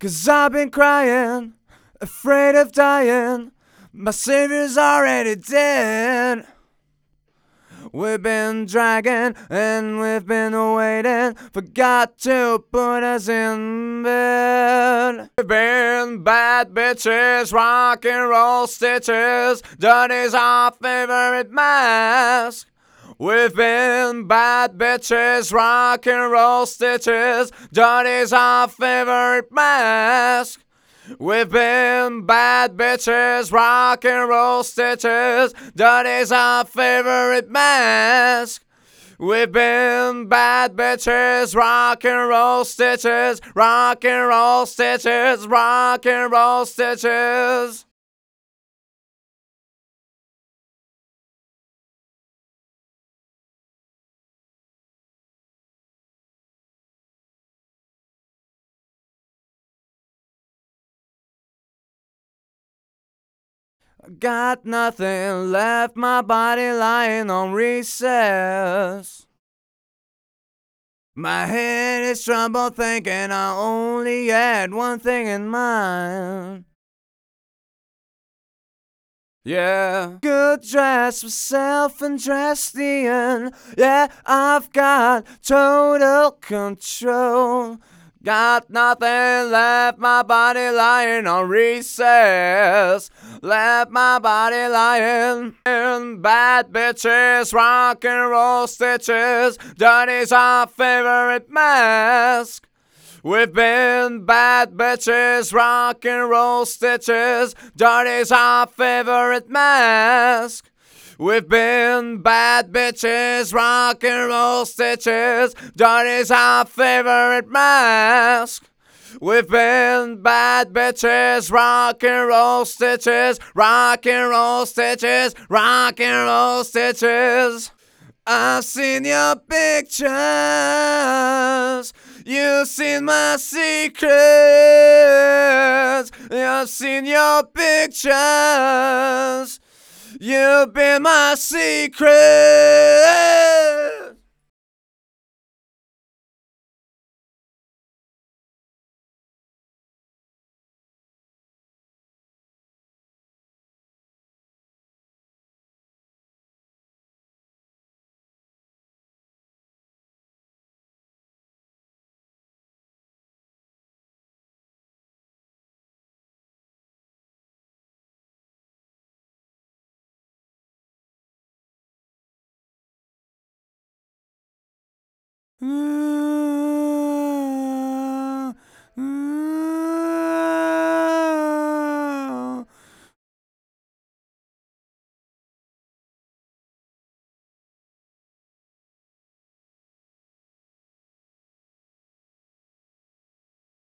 'Cause I've been crying, afraid of dying. My savior's already dead. We've been dragging and we've been waiting for God to put us in bed. We've been bad bitches, rock and roll stitches. Dirty's our favorite mask. We've been bad bitches, rock and roll stitches. Dirty's our favorite mask. We've been bad bitches, rock and roll stitches. Dirty's our favorite mask. We've been bad bitches, rock and roll stitches, rock and roll stitches, rock and roll stitches. Got nothing left, my body lying on recess. My head is troubled thinking I only had one thing in mind. Yeah, good dress for self-interest, Ian. Yeah, I've got total control. Got nothing left, my body lying on recess. Left my body lying in bad bitches, rock and roll stitches. Dirty's our favorite mask. We've been bad bitches, rock and roll stitches. Dirty's our favorite mask. We've been bad bitches, rock and roll stitches. Dirty's our favorite mask. We've been bad bitches, rock and roll stitches, rock and roll stitches, rock and roll stitches. I've seen your pictures, you've seen my secrets. I've seen your pictures, you've been my secret.